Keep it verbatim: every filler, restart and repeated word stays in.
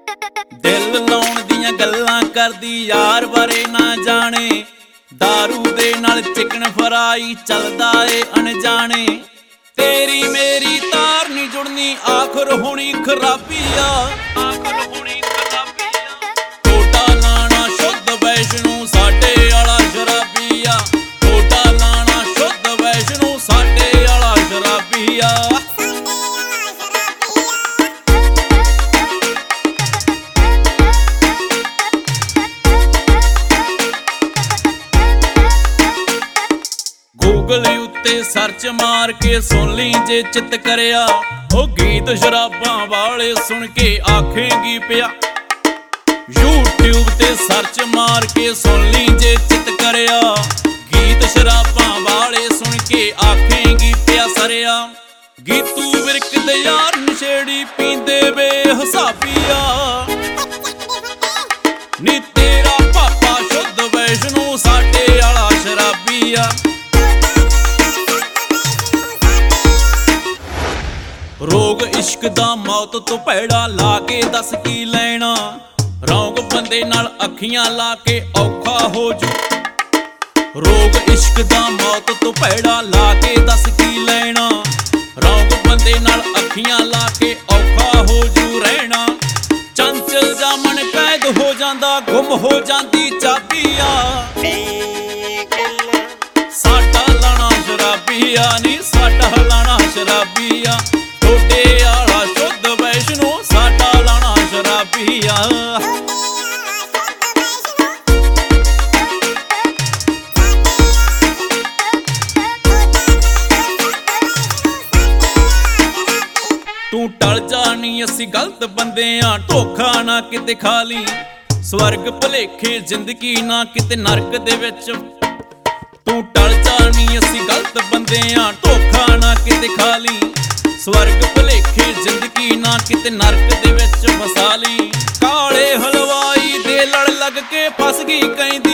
दिल लाउण दियां गल्लां करदी यार बारे ना जाने। दारू दे नाल चिकन फ्राई चलदा ए अनजाने। तेरी मेरी तार नी जुड़नी आखर होनी खराबी आ। आखर होनी खराबी आ। टोटा लाना शुद्ध वैष्णो साडे आला शराबी आ। टोटा लाना शुद्ध वैष्णो साडे आला शराबी आ। गूगल उत्ते सर्च मार के सुन ली जे चित करया। ओ गीत शराबां वाले सुन के आखेंगी पिया। यूट्यूब ते सर्च मार के सुन ली जे चित करया। गीत शराबां वाले सुन के आखेंगी पिया सरया। गीतू विरकदे यार नशेड़ी पींदे बेहिसाबिया। नी तेरा पापा शुद्ध वैष्णो साडे आला शराबी आ। रोग इश्क दा मौत तो भैड़ा ला के दस की लैना। रौंग बंदे नाल अखियां ला के औखा हो जू। रोग इश्क दा मौत तो भैड़ा ला के दस की लैना। रौंग बंदे नाल अखियां ला के औखा हो जू रहना। चंचल जामन कैद हो जांदा गुम हो जांदी चाबिया। साडा लाना शराबी आ नी साडा लाना शराबी आ। टोटे आला शुद्ध वैष्णो साडा लाना शराबी आ। तू टल जानी असी गलत बंदे आ। धोखा ना किते खाली स्वर्ग भलेखे जिंदगी ना किते नरक दे विच। तू टल जानी असी गलत बंदे आ। धोखा ना किते खाली स्वर्ग भलेखे जिंदगी ना किते नरक दे विच फसा ली। काले हलवाई दे लड़ लग के फस गई कहंदी